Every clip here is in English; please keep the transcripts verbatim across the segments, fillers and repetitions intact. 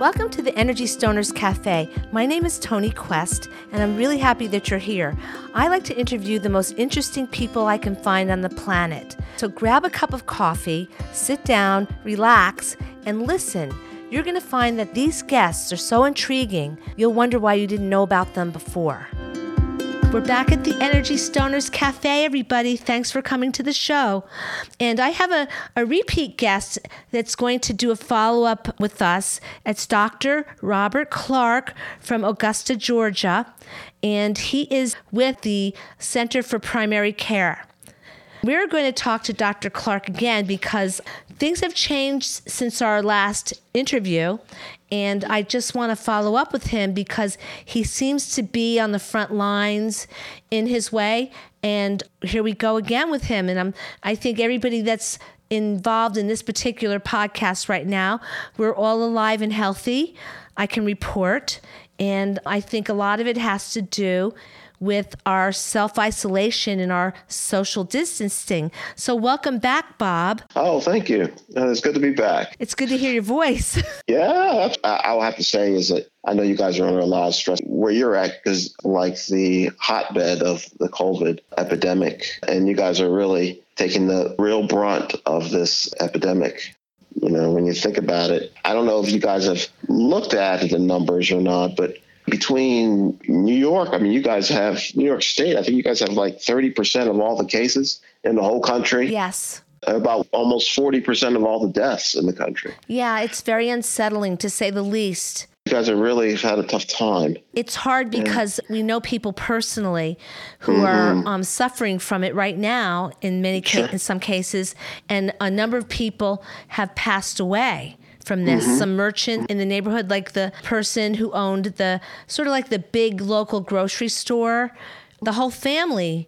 Welcome to the Energy Stoners Cafe. My name is Tony Quest, and I'm really happy that you're here. I like to interview the most interesting people I can find on the planet. So grab a cup of coffee, sit down, relax, and listen. You're going to find that these guests are so intriguing, you'll wonder why you didn't know about them before. We're back at the Energy Stoners Cafe, everybody. Thanks for coming to the show. And I have a, a repeat guest that's going to do a follow-up with us. It's Doctor Robert Clark from Augusta, Georgia, and he is with the Center for Primary Care. We're going to talk to Doctor Clark again because things have changed since our last interview, and I just want to follow up with him because he seems to be on the front lines in his way, and here we go again with him. And I'm, I think everybody that's involved in this particular podcast right now, we're all alive and healthy, I can report, and I think a lot of it has to do with our self-isolation and our social distancing. So welcome back, Bob. Oh, thank you. Uh, It's good to be back. It's good to hear your voice. Yeah, I- I'll have to say is that I know you guys are under a lot of stress. Where you're at is like the hotbed of the COVID epidemic, and you guys are really taking the real brunt of this epidemic. You know, when you think about it, I don't know if you guys have looked at the numbers or not, but between New York, I mean, you guys have New York State, I think you guys have like thirty percent of all the cases in the whole country. Yes. About almost forty percent of all the deaths in the country. Yeah, it's very unsettling to say the least. You guys have really had a tough time. It's hard because yeah. we know people personally who mm-hmm. are um, suffering from it right now in many sure. ca- in some cases, and a number of people have passed away from this. Mm-hmm. Some merchant in the neighborhood, like the person who owned the sort of like the big local grocery store, the whole family.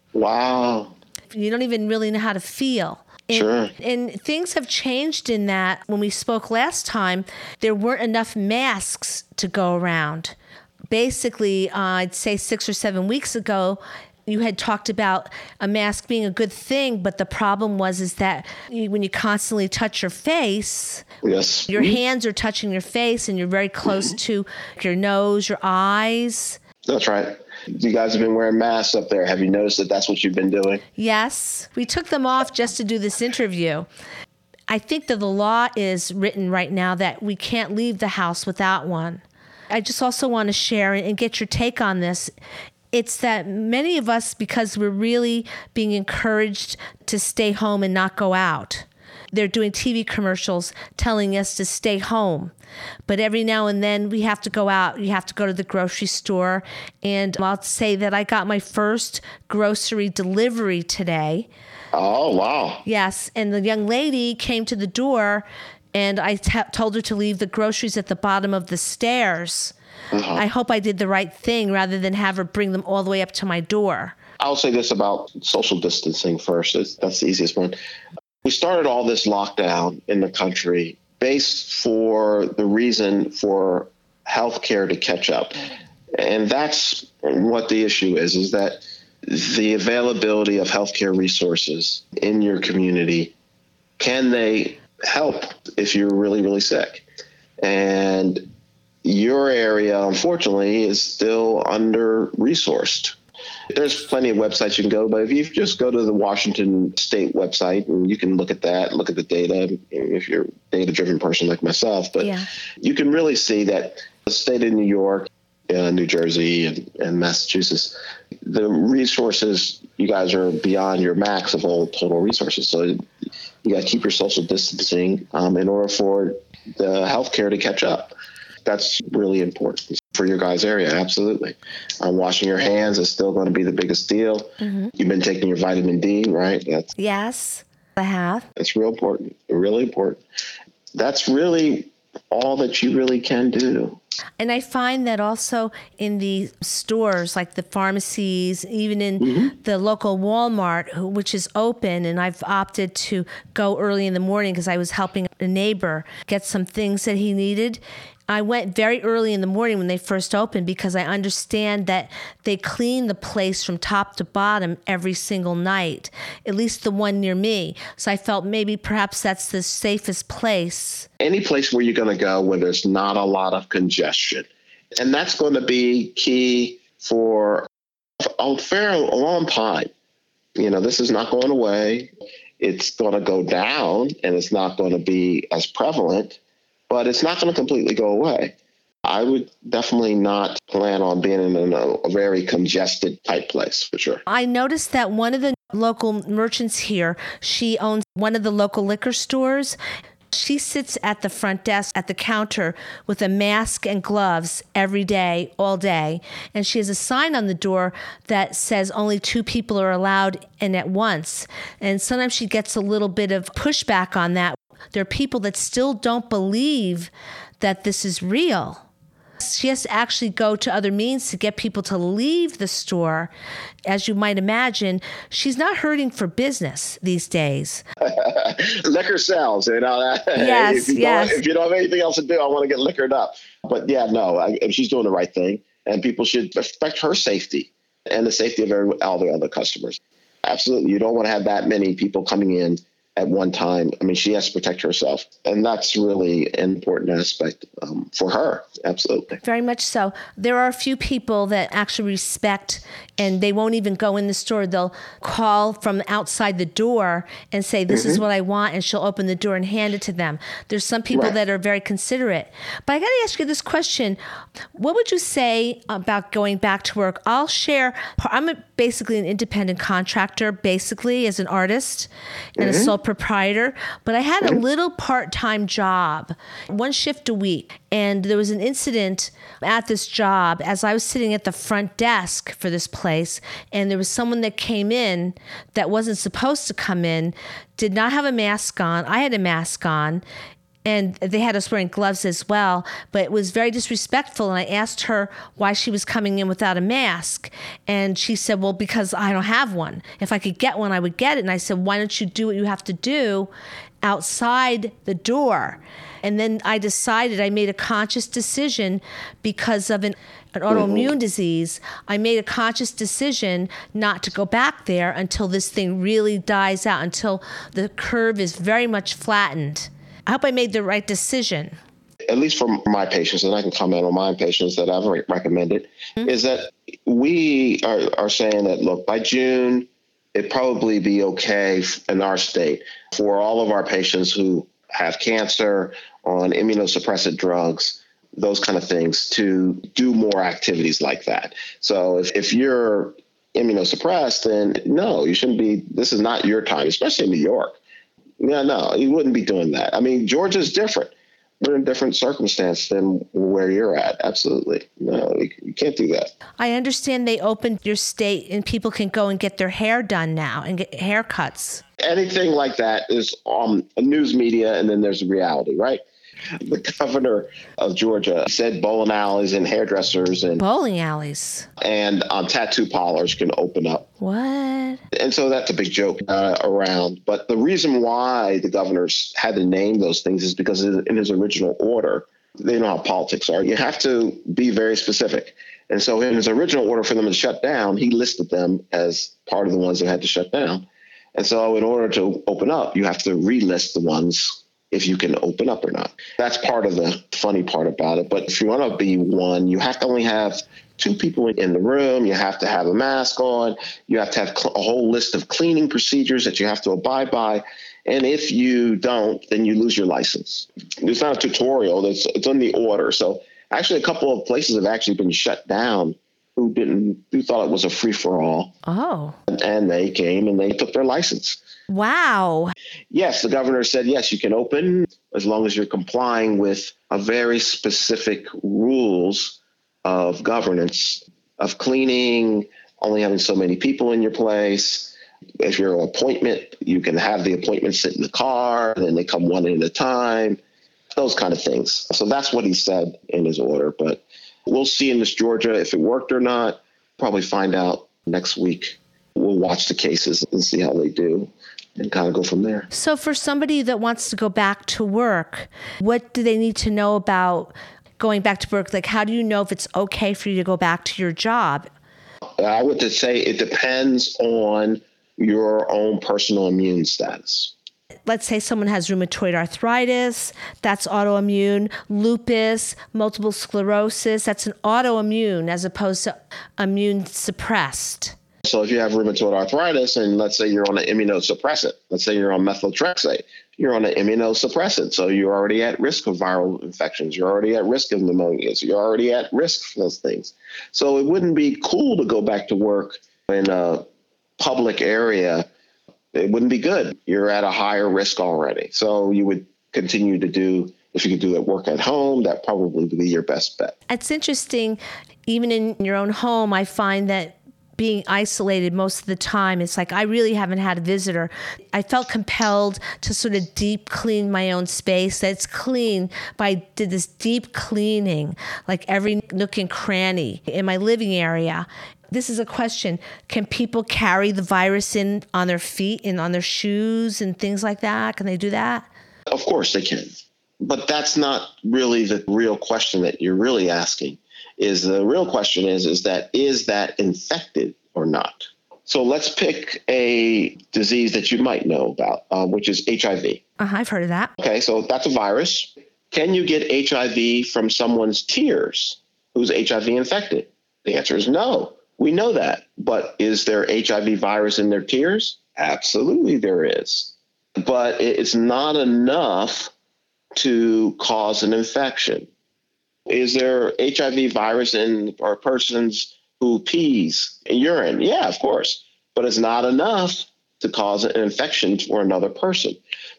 Wow. You don't even really know how to feel. And, sure. And things have changed in that when we spoke last time, there weren't enough masks to go around. Basically, uh, I'd say six or seven weeks ago, you had talked about a mask being a good thing, but the problem was is that you, when you constantly touch your face, yes, your hands are touching your face and you're very close mm-hmm. to your nose, your eyes. That's right. You guys have been wearing masks up there. Have you noticed that that's what you've been doing? Yes. We took them off just to do this interview. I think that the law is written right now that we can't leave the house without one. I just also want to share and get your take on this. It's that many of us, because we're really being encouraged to stay home and not go out, they're doing T V commercials telling us to stay home. But every now and then we have to go out. You have to go to the grocery store. And I'll say that I got my first grocery delivery today. Oh, wow. Yes. And the young lady came to the door and I t- told her to leave the groceries at the bottom of the stairs. Uh-huh. I hope I did the right thing rather than have her bring them all the way up to my door. I'll say this about social distancing first. It's, that's the easiest one. We started all this lockdown in the country based for the reason for healthcare to catch up. And that's what the issue is, is that the availability of healthcare resources in your community, can they help if you're really, really sick? And your area, unfortunately, is still under-resourced. There's plenty of websites you can go, but if you just go to the Washington State website, and you can look at that, look at the data, if you're a data-driven person like myself, but yeah. you can really see that the state of New York, uh, New Jersey, and, and Massachusetts, the resources, you guys are beyond your max of all total resources. So you got to keep your social distancing um, in order for the healthcare to catch up. That's really important for your guys' area. Absolutely. Um, washing your hands is still going to be the biggest deal. Mm-hmm. You've been taking your vitamin D, right? That's, yes, I have. That's real important. Really important. That's really all that you really can do. And I find that also in the stores, like the pharmacies, even in Mm-hmm. the local Walmart, which is open, and I've opted to go early in the morning because I was helping a neighbor get some things that he needed. I went very early in the morning when they first opened because I understand that they clean the place from top to bottom every single night, at least the one near me. So I felt maybe perhaps that's the safest place. Any place where you're going to go where there's not a lot of congestion. And that's going to be key for a fair a long time. You know, this is not going away. It's going to go down and it's not going to be as prevalent, but it's not going to completely go away. I would definitely not plan on being in a, a very congested type place, for sure. I noticed that one of the local merchants here, she owns one of the local liquor stores. She sits at the front desk at the counter with a mask and gloves every day, all day. And she has a sign on the door that says only two people are allowed in at once. And sometimes she gets a little bit of pushback on that. There are people that still don't believe that this is real. She has to actually go to other means to get people to leave the store. As you might imagine, she's not hurting for business these days. Liquor sells, you know. Yes, if you yes. If you don't have anything else to do, I want to get liquored up. But yeah, no, I, she's doing the right thing. And people should respect her safety and the safety of every, all the other customers. Absolutely. You don't want to have that many people coming in at one time. I mean, she has to protect herself. And that's really an important aspect um, for her. Absolutely. Very much so. There are a few people that actually respect, and they won't even go in the store. They'll call from outside the door and say, this mm-hmm. is what I want, and she'll open the door and hand it to them. There's some people right. that are very considerate. But I got to ask you this question. What would you say about going back to work? I'll share. I'm a, basically an independent contractor, basically, as an artist and mm-hmm. a sole proprietor, but I had a little part-time job, one shift a week. And there was an incident at this job as I was sitting at the front desk for this place, and there was someone that came in that wasn't supposed to come in, did not have a mask on. I had a mask on, and they had us wearing gloves as well, but it was very disrespectful. And I asked her why she was coming in without a mask. And she said, well, because I don't have one. If I could get one, I would get it. And I said, why don't you do what you have to do outside the door? And then I decided, I made a conscious decision because of an, an autoimmune mm-hmm. disease. I made a conscious decision not to go back there until this thing really dies out, until the curve is very much flattened. I hope I made the right decision. At least for my patients, and I can comment on my patients that I've re- recommended, mm-hmm. is that we are, are saying that, look, by June, it'd probably be okay in our state for all of our patients who have cancer, on immunosuppressant drugs, those kind of things, to do more activities like that. So if, if you're immunosuppressed, then no, you shouldn't be. This is not your time, especially in New York. Yeah, no, you wouldn't be doing that. I mean, Georgia's different. We're in a different circumstance than where you're at. Absolutely. No, you, you can't do that. I understand they opened your state and people can go and get their hair done now and get haircuts. Anything like that is on um, news media, and then there's reality, right? The governor of Georgia said bowling alleys and hairdressers and bowling alleys and um, tattoo parlors can open up. What? And so that's a big joke uh, around. But the reason why the governors had to name those things is because in his original order, they know how politics are. You have to be very specific. And so in his original order for them to shut down, he listed them as part of the ones that had to shut down. And so in order to open up, you have to relist the ones if you can open up or not. That's part of the funny part about it. But if you want to be one, you have to only have two people in the room. You have to have a mask on. You have to have a whole list of cleaning procedures that you have to abide by. And if you don't, then you lose your license. It's not a tutorial. It's, it's on the order. So actually a couple of places have actually been shut down who didn't, who thought it was a free-for-all. Oh. And, and they came and they took their license. Wow. Yes, the governor said, yes, you can open as long as you're complying with a very specific rules of governance, of cleaning, only having so many people in your place. If you're an appointment, you can have the appointment sit in the car, and then they come one at a time. those kind of things. So that's what he said in his order. But we'll see in Miss Georgia if it worked or not. Probably find out next week. We'll watch the cases and see how they do and kind of go from there. So for somebody that wants to go back to work, what do they need to know about going back to work? Like, how do you know if it's okay for you to go back to your job? I would just say it depends on your own personal immune status. Let's say someone has rheumatoid arthritis, that's autoimmune, lupus, multiple sclerosis, that's an autoimmune as opposed to immune suppressed. So if you have rheumatoid arthritis and let's say you're on an immunosuppressant, let's say you're on methotrexate, you're on an immunosuppressant. So you're already at risk of viral infections. You're already at risk of pneumonia. So you're already at risk for those things. So it wouldn't be cool to go back to work in a public area. It wouldn't be good. You're at a higher risk already. So you would continue to do, if you could do it work at home, that probably would be your best bet. It's interesting, even in your own home, I find that being isolated most of the time, it's like I really haven't had a visitor. I felt compelled to sort of deep clean my own space. That's clean, but I did this deep cleaning, like every nook and cranny in my living area. This is a question. Can people carry the virus in on their feet and on their shoes and things like that? Can they do that? Of course they can. But that's not really the real question that you're really asking. Is the real question is, is that, is that infected or not? So let's pick a disease that you might know about, uh, which is H I V. Uh-huh, I've heard of that. Okay, so that's a virus. Can you get H I V from someone's tears who's H I V infected? The answer is no. We know that. But is there H I V virus in their tears? Absolutely there is. But it's not enough to cause an infection. Is there H I V virus in a person's who pees and urine? Yeah, of course. But it's not enough to cause an infection for another person.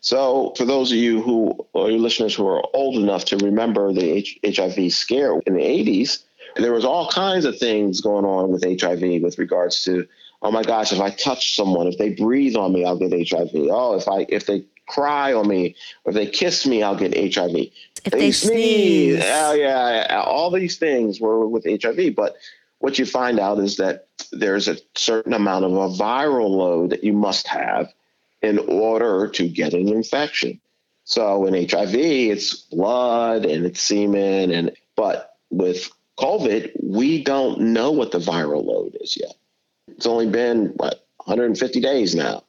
So for those of you who, or your listeners who are old enough to remember the H- HIV scare in the eighties, there was all kinds of things going on with H I V with regards to, oh my gosh, if I touch someone, if they breathe on me, I'll get H I V. Oh, if I if they cry on me, or if they kiss me, I'll get H I V. If they, they sneeze. sneeze. Oh, yeah, all these things were with H I V. But what you find out is that there's a certain amount of a viral load that you must have in order to get an infection. So in H I V, it's blood and it's semen. and But with COVID, we don't know what the viral load is yet. It's only been, what, one hundred fifty days now.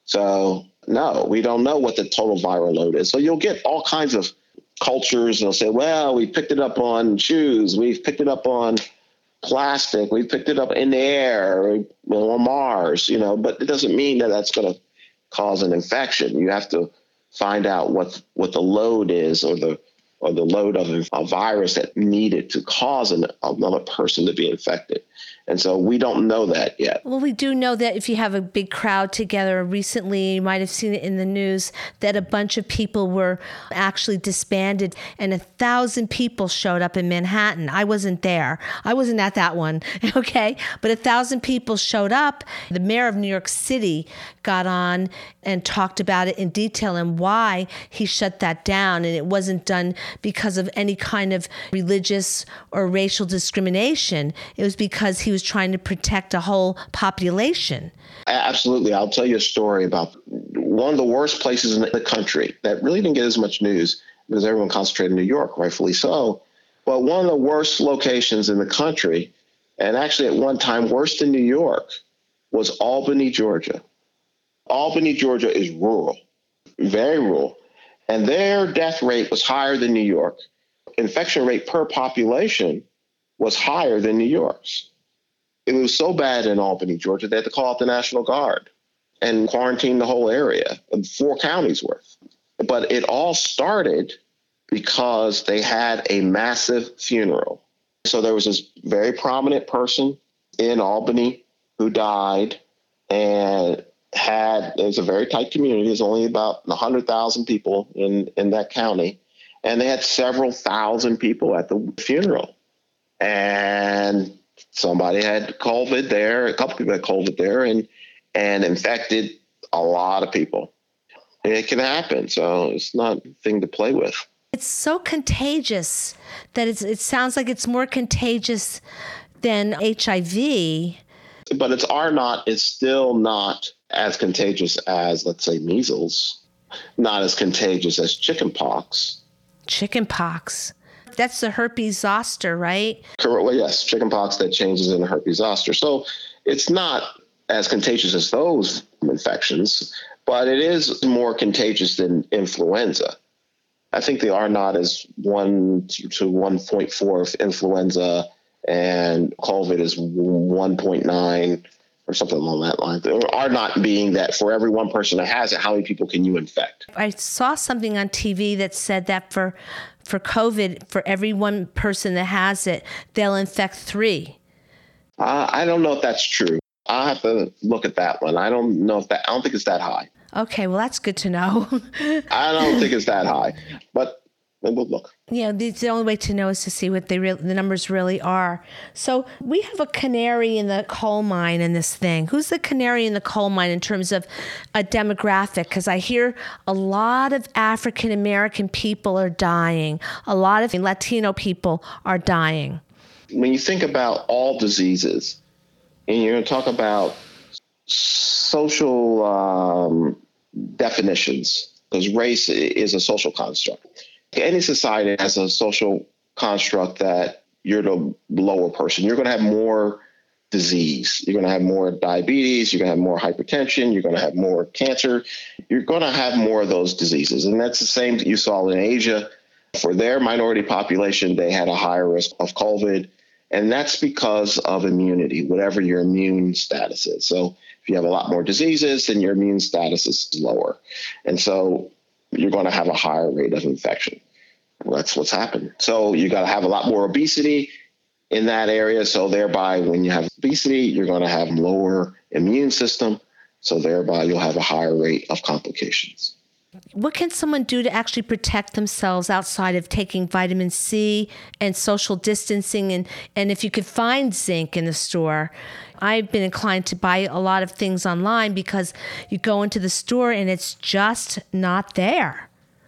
So no, we don't know what the total viral load is. So you'll get all kinds of cultures. They'll say, well, we picked it up on shoes. We've picked it up on plastic. We picked it up in the air or Mars, you know, but it doesn't mean that that's going to cause an infection. You have to find out what what the load is, or the or the load of a virus that needed to cause an, another person to be infected. And so we don't know that yet. Well, we do know that if you have a big crowd together, recently you might have seen it in the news, that a bunch of people were actually disbanded and a thousand people showed up in Manhattan. I wasn't there. I wasn't at that one, okay? But a thousand people showed up. The mayor of New York City got on and talked about it in detail and why he shut that down. And it wasn't done because of any kind of religious or racial discrimination. It was because he was trying to protect a whole population. Absolutely. I'll tell you a story about one of the worst places in the country that really didn't get as much news because everyone concentrated in New York, rightfully so. But one of the worst locations in the country, and actually at one time worse than New York, was Albany, Georgia. Albany, Georgia is rural, very rural. And their death rate was higher than New York. Infection rate per population was higher than New York's. It was so bad in Albany, Georgia, they had to call out the National Guard and quarantine the whole area, four counties worth. But it all started because they had a massive funeral. So there was this very prominent person in Albany who died, and had, it was a very tight community. There's only about one hundred thousand people in, in that county. And they had several thousand people at the funeral. And somebody had COVID there, a couple people had COVID there, and and infected a lot of people. And it can happen, so it's not a thing to play with. It's so contagious that it's, it sounds like it's more contagious than H I V. But it's R naught is still not as contagious as, let's say, measles, not as contagious as chickenpox. Chickenpox. That's the herpes zoster, right? Correct. Well, yes, chickenpox that changes into herpes zoster. So it's not as contagious as those infections, but it is more contagious than influenza. I think the R naught is one to one point four of influenza, and COVID is one point nine or something along that line. R naught being that for every one person that has it, how many people can you infect? I saw something on T V that said that for for COVID, for every one person that has it, they'll infect three. Uh, I don't know if that's true. I'll have to look at that one. I don't know if that, I don't think it's that high. Okay, well, that's good to know. I don't think it's that high, but we'll look. Yeah, the, the only way to know is to see what they re- the numbers really are. So we have a canary in the coal mine in this thing. Who's the canary in the coal mine in terms of a demographic? Because I hear a lot of African American people are dying. A lot of Latino people are dying. When you think about all diseases, and you're going to talk about social um, definitions, because race is a social construct. Any society has a social construct that you're the lower person. You're going to have more disease. You're going to have more diabetes. You're going to have more hypertension. You're going to have more cancer. You're going to have more of those diseases. And that's the same that you saw in Asia. For their minority population, they had a higher risk of COVID. And that's because of immunity, whatever your immune status is. So if you have a lot more diseases, then your immune status is lower. And so you're going to have a higher rate of infection. Well, that's what's happened. So you got to have a lot more obesity in that area. So thereby, when you have obesity, you're going to have lower immune system. So thereby, you'll have a higher rate of complications. What can someone do to actually protect themselves outside of taking vitamin C and social distancing? And, and if you could find zinc in the store, I've been inclined to buy a lot of things online because you go into the store and it's just not there.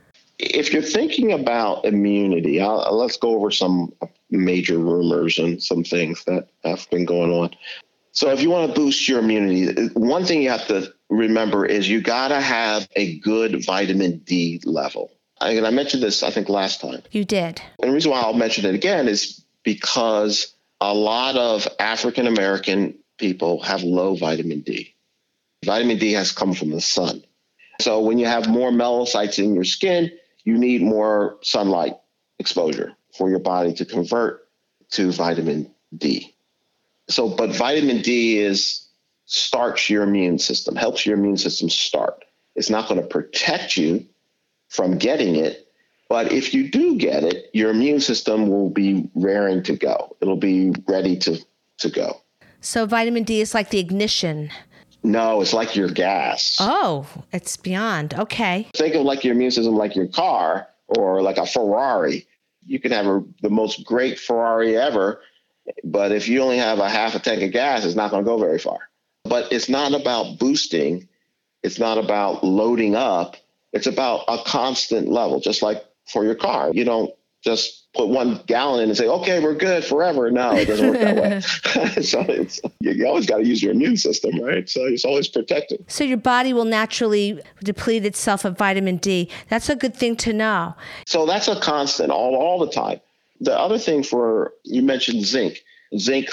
If you're thinking about immunity, I'll, let's go over some major rumors and some things that have been going on. So if you want to boost your immunity, one thing you have to remember is you got to have a good vitamin D level. I, and I mentioned this, I think, last time. You did. And the reason why I'll mention it again is because a lot of African American people have low vitamin D. Vitamin D has come from the sun. So when you have more melanocytes in your skin, you need more sunlight exposure for your body to convert to vitamin D. So, but vitamin D is starts your immune system, helps your immune system start. It's not going to protect you from getting it, but if you do get it, your immune system will be raring to go. It'll be ready to, to go. So vitamin D is like the ignition. No, it's like your gas. Oh, it's beyond. Okay. Think of like your immune system like your car or like a Ferrari. You can have a, the most great Ferrari ever, but if you only have a half a tank of gas, it's not going to go very far. But it's not about boosting. It's not about loading up. It's about a constant level, just like for your car. You don't just put one gallon in and say, okay, we're good forever. No, it doesn't work that way. So it's, you always got to use your immune system, right? So it's always protected. So your body will naturally deplete itself of vitamin D. That's a good thing to know. So that's a constant all, all the time. The other thing for, you mentioned zinc. Zinc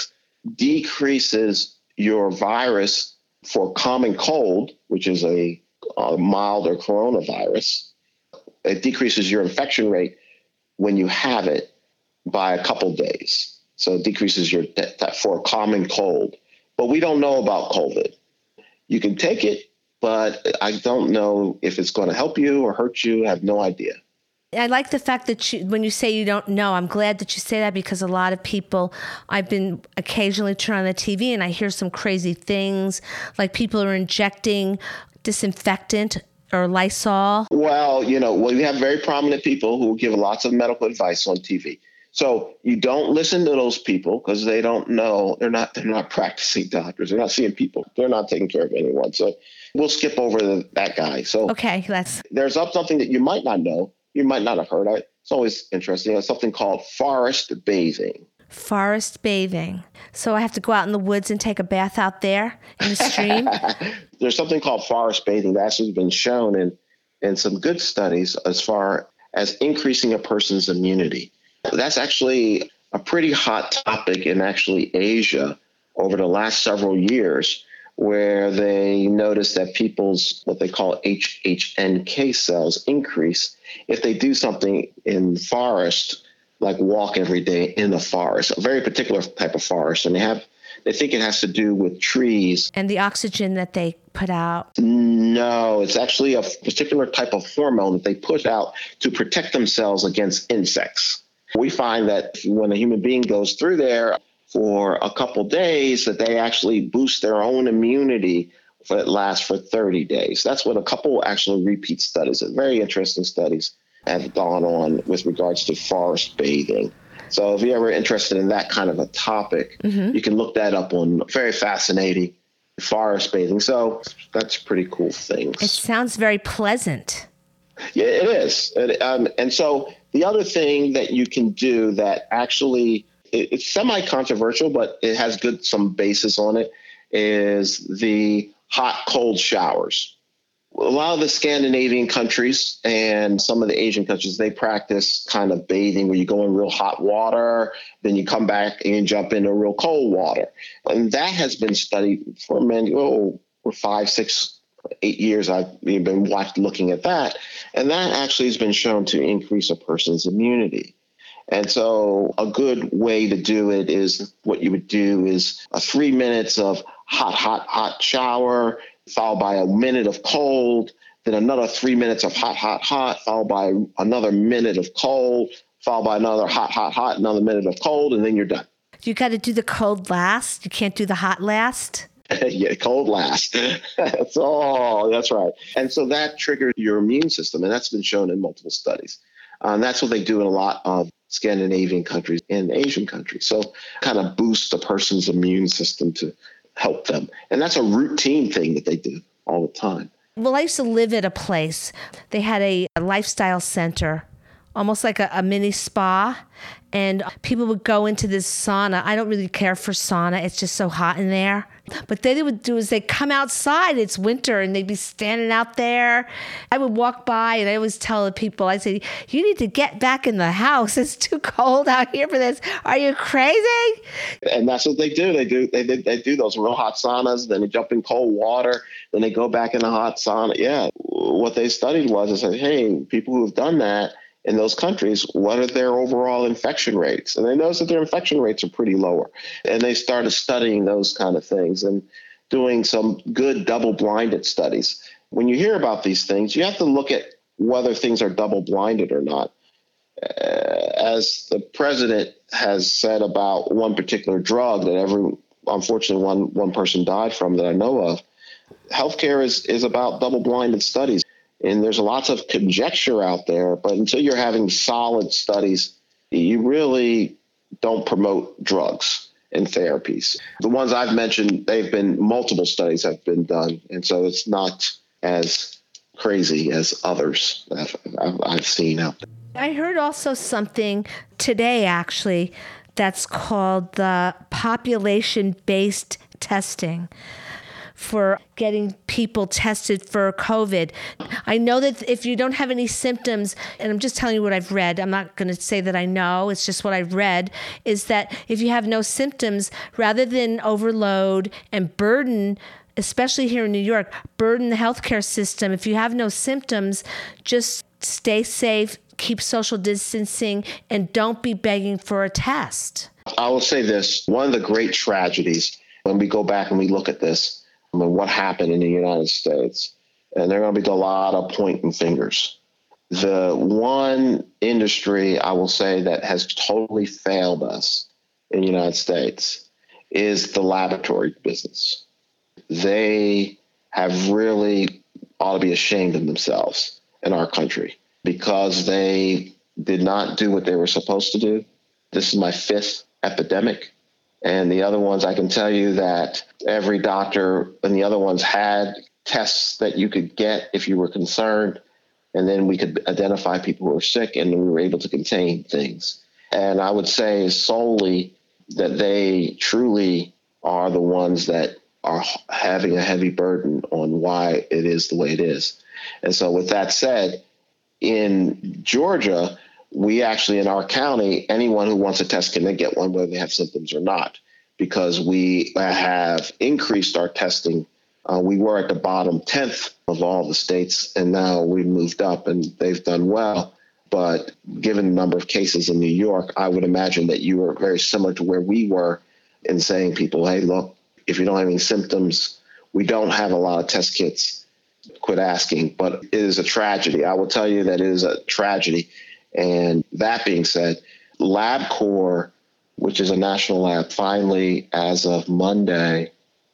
decreases your virus for common cold, which is a, a milder coronavirus. It decreases your infection rate when you have it by a couple days. So it decreases your that for a common cold. But we don't know about COVID. You can take it, but I don't know if it's going to help you or hurt you. I have no idea. I like the fact that you, when you say you don't know, I'm glad that you say that, because a lot of people, I've been occasionally turn on the T V and I hear some crazy things, like people are injecting disinfectant or Lysol. Well, you know, well, we have very prominent people who give lots of medical advice on T V. So you don't listen to those people because they don't know. They're not, they're not practicing doctors. They're not seeing people. They're not taking care of anyone. So we'll skip over the, that guy. So okay, that's there's up something that you might not know. You might not have heard. I, It's always interesting. It's something called forest bathing. Forest bathing. So I have to go out in the woods and take a bath out there in the stream? There's something called forest bathing that actually has been shown in, in some good studies as far as increasing a person's immunity. That's actually a pretty hot topic in actually Asia over the last several years, where they noticed that people's what they call H H N K cells increase if they do something in the forest, like walk every day in the forest, a very particular type of forest. And they have they think it has to do with trees. And the oxygen that they put out? No, it's actually a particular type of hormone that they put out to protect themselves against insects. We find that when a human being goes through there for a couple days, that they actually boost their own immunity that lasts for thirty days. That's what a couple actually repeat studies, very interesting studies, have gone on with regards to forest bathing. So if you're ever interested in that kind of a topic, mm-hmm. you can look that up on. Very fascinating, forest bathing. So that's pretty cool things. It sounds very pleasant. Yeah, it is. It, um, and so the other thing that you can do that actually, it, it's semi-controversial, but it has good some basis on it, is the hot, cold showers. A lot of the Scandinavian countries and some of the Asian countries, they practice kind of bathing where you go in real hot water, then you come back and jump into real cold water. And that has been studied for many, oh, for five, six, eight years. I've been watched looking at that. And that actually has been shown to increase a person's immunity. And so a good way to do it is what you would do is a three minutes of hot, hot, hot shower, followed by a minute of cold, then another three minutes of hot, hot, hot, followed by another minute of cold, followed by another hot, hot, hot, another minute of cold, and then you're done. You got to do the cold last? You can't do the hot last? Yeah, cold last. That's all. That's right. And so that triggers your immune system, and that's been shown in multiple studies. Um, that's what they do in a lot of Scandinavian countries and Asian countries. So kind of boost the person's immune system to help them. And that's a routine thing that they do all the time. Well, I used to live at a place. They had a, a lifestyle center, almost like a, a mini spa. And people would go into this sauna. I don't really care for sauna. It's just so hot in there. But they would do is they come outside. It's winter and they'd be standing out there. I would walk by and I always tell the people, I say, you need to get back in the house. It's too cold out here for this. Are you crazy? And that's what they do. They do they, they do those real hot saunas. Then they jump in cold water. Then they go back in the hot sauna. Yeah. What they studied was, I said, hey, people who have done that in those countries, what are their overall infection rates? And they noticed that their infection rates are pretty lower. And they started studying those kind of things and doing some good double-blinded studies. When you hear about these things, you have to look at whether things are double-blinded or not. Uh, as the president has said about one particular drug that every, unfortunately, one, one person died from that I know of, healthcare is, is about double-blinded studies. And there's lots of conjecture out there, but until you're having solid studies, you really don't promote drugs and therapies. The ones I've mentioned, they've been multiple studies have been done. And so it's not as crazy as others that I've, I've seen out there. I heard also something today, actually, that's called the population-based testing for getting people tested for COVID. I know that if you don't have any symptoms, and I'm just telling you what I've read, I'm not going to say that I know, it's just what I've read, is that if you have no symptoms, rather than overload and burden, especially here in New York, burden the healthcare system, if you have no symptoms, just stay safe, keep social distancing, and don't be begging for a test. I will say this, one of the great tragedies when we go back and we look at this, I mean, what happened in the United States, and there are going to be a lot of pointing fingers. The one industry I will say that has totally failed us in the United States is the laboratory business. They have really ought to be ashamed of themselves in our country because they did not do what they were supposed to do. This is my fifth epidemic. And the other ones, I can tell you that every doctor and the other ones had tests that you could get if you were concerned. And then we could identify people who were sick, and we were able to contain things. And I would say solely that they truly are the ones that are having a heavy burden on why it is the way it is. And so with that said, in Georgia, we actually, in our county, anyone who wants a test can get one whether they have symptoms or not, because we have increased our testing. Uh, we were at the bottom tenth of all the states, and now we moved up and they've done well. But given the number of cases in New York, I would imagine that you were very similar to where we were in saying people, hey, look, if you don't have any symptoms, we don't have a lot of test kits. Quit asking. But it is a tragedy. I will tell you that it is a tragedy. And that being said, LabCorp, which is a national lab, finally, as of Monday,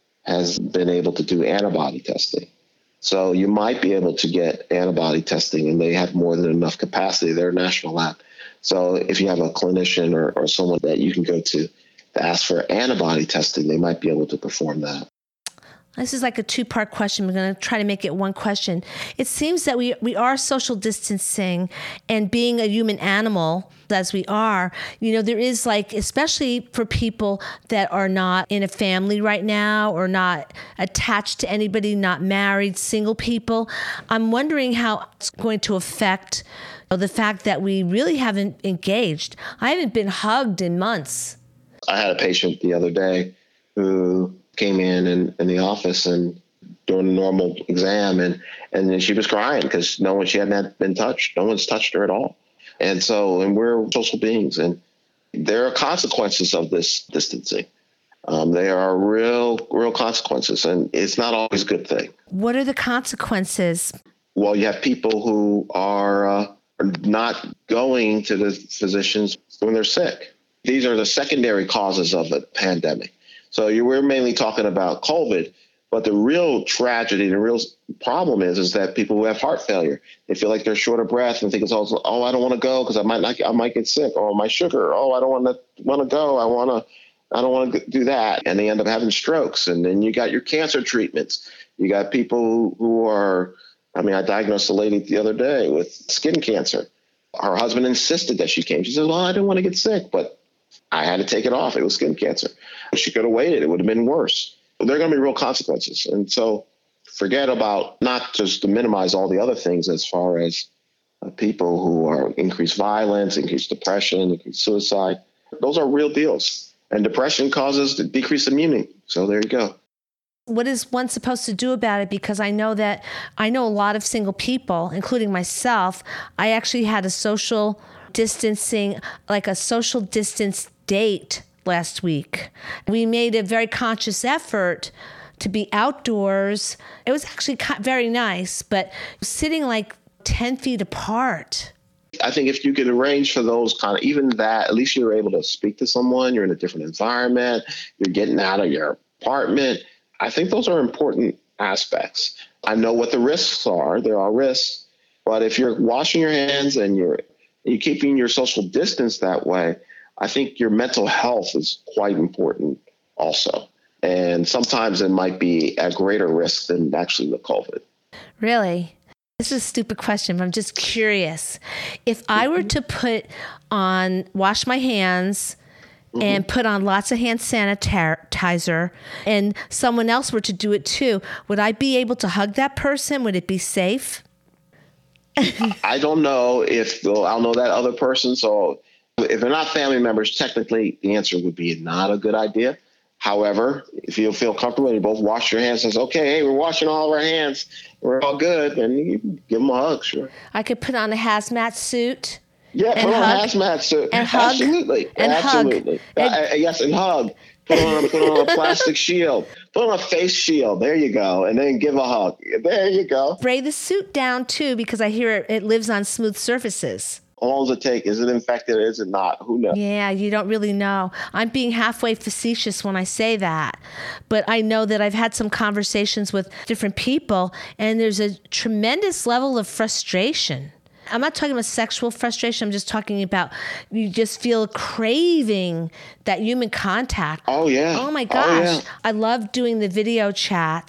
has been able to do antibody testing. So you might be able to get antibody testing, and they have more than enough capacity. They're a national lab. So if you have a clinician or, or someone that you can go to to ask for antibody testing, they might be able to perform that. This is like a two-part question. We're going to try to make it one question. It seems that we, we are social distancing, and being a human animal, as we are, you know, there is like, especially for people that are not in a family right now or not attached to anybody, not married, single people. I'm wondering how it's going to affect the fact that we really haven't engaged. I haven't been hugged in months. I had a patient the other day who came in, in in the office and doing a normal exam, and and then she was crying because no one, she hadn't been touched. No one's touched her at all. And so, and we're social beings, and there are consequences of this distancing. Um, there are real, real consequences, and it's not always a good thing. What are the consequences? Well, you have people who are, uh, are not going to the physicians when they're sick. These are the secondary causes of the pandemic. So you were mainly talking about COVID, but the real tragedy, the real problem is, is that people who have heart failure, they feel like they're short of breath and think it's also, oh, I don't want to go because I might not, I might get sick. Or my sugar, oh, I don't want to want to go. I want to, I don't want to do that. And they end up having strokes. And then you got your cancer treatments. You got people who, who are, I mean, I diagnosed a lady the other day with skin cancer. Her husband insisted that she came. She said, well, I didn't want to get sick, but I had to take it off. It was skin cancer. If she could have waited, it would have been worse. But there are going to be real consequences. And so forget about, not just to minimize all the other things as far as uh, people who are increased violence, increased depression, increased suicide. Those are real deals. And depression causes decreased immunity. So there you go. What is one supposed to do about it? Because I know that I know a lot of single people, including myself. I actually had a social distancing, like a social distance date last week. We made a very conscious effort to be outdoors. It was actually very nice, but sitting like ten feet apart. I think if you could arrange for those kind of, even that, at least you're able to speak to someone, you're in a different environment, you're getting out of your apartment. I think those are important aspects. I know what the risks are. There are risks, but if you're washing your hands and you're you're keeping your social distance that way, I think your mental health is quite important also. And sometimes it might be at greater risk than actually with COVID. Really? This is a stupid question, but I'm just curious. If I were to put on, wash my hands mm-hmm. and put on lots of hand sanitizer, and someone else were to do it too, would I be able to hug that person? Would it be safe? I don't know if I'll know that other person. So if they're not family members, technically the answer would be not a good idea. However, if you feel comfortable and you both wash your hands and say, okay, hey, we're washing all of our hands, we're all good, then you can give them a hug, sure. I could put on a hazmat suit. Yeah, put on a hazmat suit. And hug. Absolutely. And Absolutely. hug. Uh, and, yes, and hug. Put on, put on a plastic shield. Put on a face shield. There you go. And then give a hug. There you go. Spray the suit down, too, because I hear it, it lives on smooth surfaces. How long does it take? Is it infected or is it not? Who knows? Yeah, you don't really know. I'm being halfway facetious when I say that. But I know that I've had some conversations with different people, and there's a tremendous level of frustration. I'm not talking about sexual frustration. I'm just talking about you just feel craving that human contact. Oh, yeah. Oh, my gosh. Oh, yeah. I love doing the video chats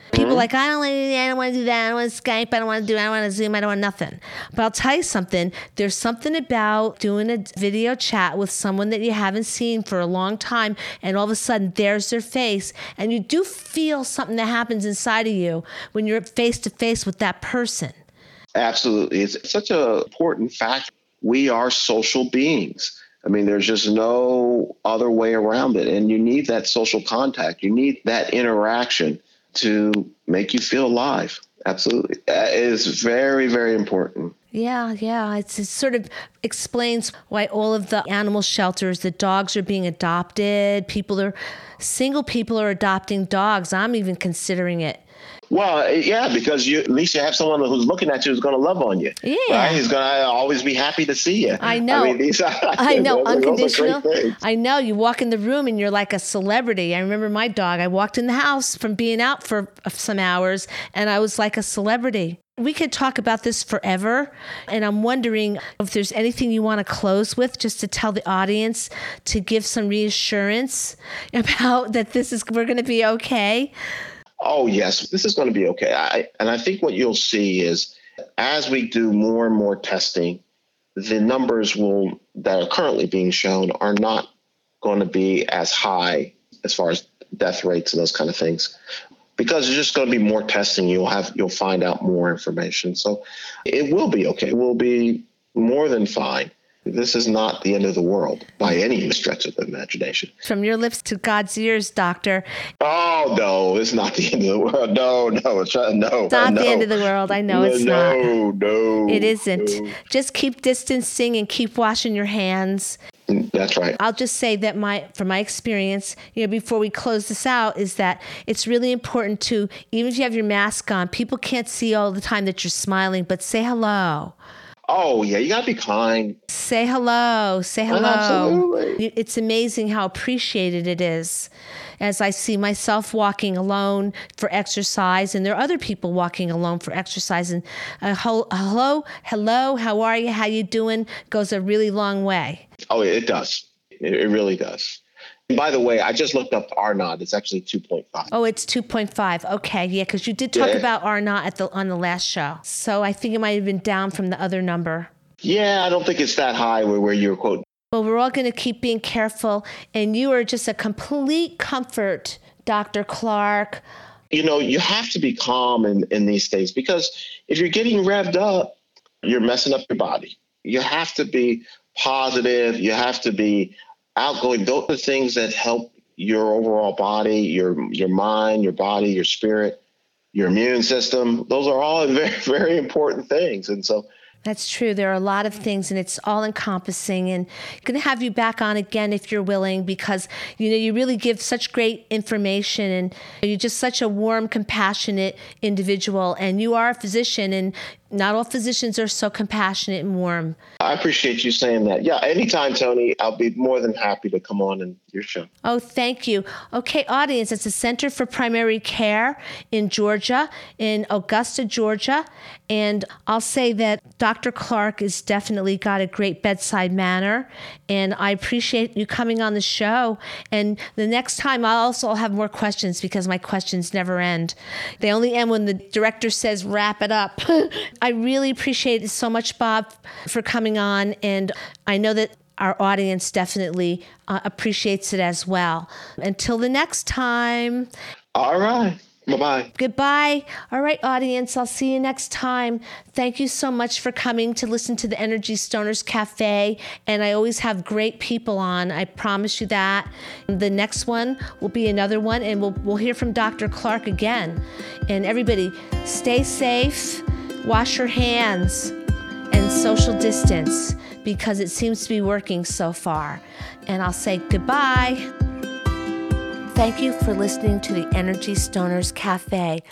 People like, I don't, I don't want to do that. I don't want to Skype. I don't want to do I don't want to Zoom. I don't want nothing. But I'll tell you something. There's something about doing a video chat with someone that you haven't seen for a long time, and all of a sudden there's their face, and you do feel something that happens inside of you when you're face to face with that person. Absolutely. It's such an important fact. We are social beings. I mean, there's just no other way around it. And you need that social contact. You need that interaction to make you feel alive. Absolutely. It is very, very important. Yeah, yeah. It's, it sort of explains why all of the animal shelters, the dogs are being adopted. People are, single people are adopting dogs. I'm even considering it. Well, yeah, because you at least you have someone who's looking at you who's going to love on you. Yeah, right? He's going to always be happy to see you. I know. I mean, these are, I know, those, unconditional. Those are great things. I know. You walk in the room and you're like a celebrity. I remember my dog. I walked in the house from being out for some hours, and I was like a celebrity. We could talk about this forever, and I'm wondering if there's anything you want to close with, just to tell the audience, to give some reassurance about that this is we're going to be okay. Oh, yes, this is going to be okay. I, and I think what you'll see is as we do more and more testing, the numbers will that are currently being shown are not going to be as high as far as death rates and those kind of things, because there's just going to be more testing. You'll have you'll find out more information. So it will be okay. It will be more than fine. This is not the end of the world by any stretch of the imagination. From your lips to God's ears, doctor. Oh, no, it's not the end of the world. No, no, it's not, no. It's not no. the end of the world. I know it's no, not. No, no. It isn't. No. Just keep distancing and keep washing your hands. That's right. I'll just say that my, from my experience, you know, before we close this out, is that it's really important to, even if you have your mask on, people can't see all the time that you're smiling, but say hello. Oh, yeah, you got to be kind. Say hello. Say hello. Absolutely. It's amazing how appreciated it is. As I see myself walking alone for exercise, and there are other people walking alone for exercise, and uh, hello, hello, how are you? How you doing? Goes a really long way. Oh, it does. It, it really does. And by the way, I just looked up R N O D. It's actually two point five. Oh, it's two point five. Okay, yeah, because you did talk yeah. about R N O D at the on the last show. So I think it might have been down from the other number. Yeah, I don't think it's that high where, where you're quoting. Well, we're all going to keep being careful, and you are just a complete comfort, Doctor Clark. You know, you have to be calm in, in these things, because if you're getting revved up, you're messing up your body. You have to be positive. You have to be outgoing. Those are things that help your overall body, your your mind, your body, your spirit, your immune system. Those are all very, very important things. And so that's true. There are a lot of things, and it's all encompassing, and I'm going to have you back on again if you're willing, because, you know, you really give such great information, and you're just such a warm, compassionate individual, and you are a physician, and not all physicians are so compassionate and warm. I appreciate you saying that. Yeah, anytime, Tony, I'll be more than happy to come on in your show. Oh, thank you. Okay, audience, it's a Center for Primary Care in Georgia, in Augusta, Georgia. And I'll say that Doctor Clark has definitely got a great bedside manner, and I appreciate you coming on the show. And the next time I'll also have more questions, because my questions never end. They only end when the director says, wrap it up. I really appreciate it so much, Bob, for coming on, and I know that our audience definitely uh, appreciates it as well. Until the next time. All right. Bye-bye. Goodbye. All right, audience, I'll see you next time. Thank you so much for coming to listen to the Energy Stoners Cafe, and I always have great people on. I promise you that. The next one will be another one, and we'll we'll hear from Doctor Clark again. And everybody, stay safe. Wash your hands and social distance, because it seems to be working so far. And I'll say goodbye. Thank you for listening to the Energy Stoners Cafe.